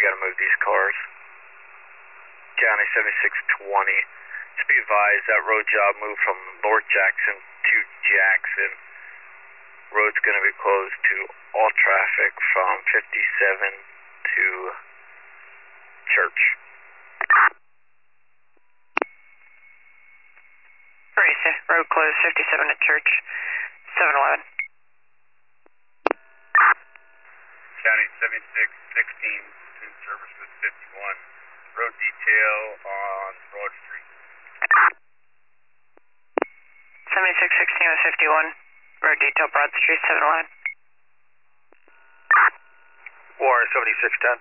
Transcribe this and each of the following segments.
gotta move these cars. County 7620. Just be advised that road job moved from Lord Jackson to Jackson. Road's gonna be closed to all traffic from 57 to Church. Racer, road closed 57 at Church, 711. County 7616, in service with 51. Road detail on Broad Street. 7616 with 51. Road detail Broad Street, 711. Warren 7610.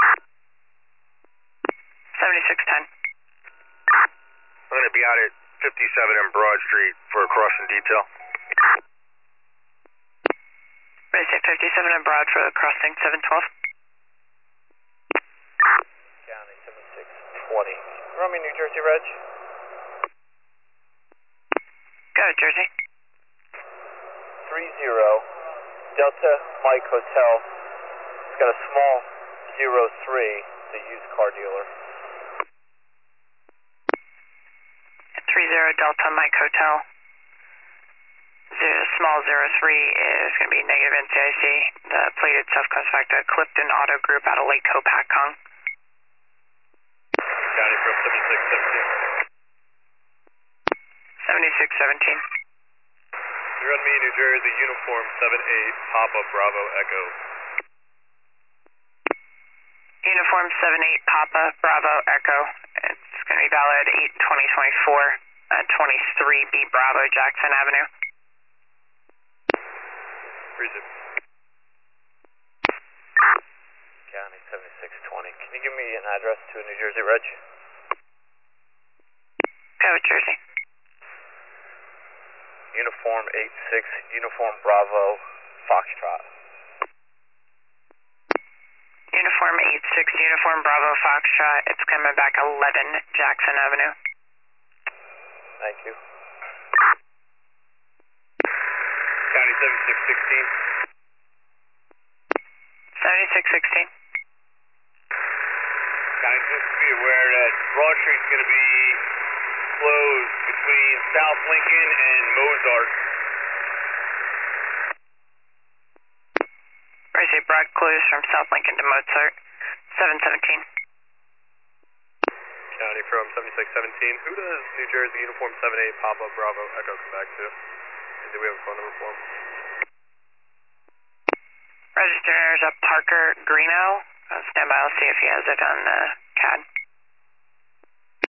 7610. I'm going to be out at 57 in Broad Street for a crossing detail. Racer, 57 and Broad for the crossing, 712. County 7620. Run me New Jersey Reg. Go, Jersey. 30 Delta Mike Hotel. It's got a small 03, the used car dealer. 30 Delta Mike Hotel. Small 03 is going to be negative NCIC. The plate itself comes back to Clifton Auto Group out of Lake Hopatcong. County from 7617. 7617. You run me New Jersey Uniform 78 Papa Bravo Echo. Uniform 78 Papa Bravo Echo. It's going to be valid 8/20/24, 23B Bravo Jackson Avenue. Freezer. County 7620. Can you give me an address to a New Jersey Reg? Go, Jersey. Uniform 86, Uniform Bravo, Foxtrot. Uniform 86, Uniform Bravo Foxtrot. It's coming back 11 Jackson Avenue. Thank you. County 7616. 7616. County, just be aware that Broad Street's going to be closed between South Lincoln and Mozart. Racer, Broad closed from South Lincoln to Mozart, 717. County from 7617. Who does New Jersey Uniform 78 Papa Bravo Echo come back to? And do we have a phone number for him? Registered is Parker Greeno. Stand by, I'll see if he has it on the CAD.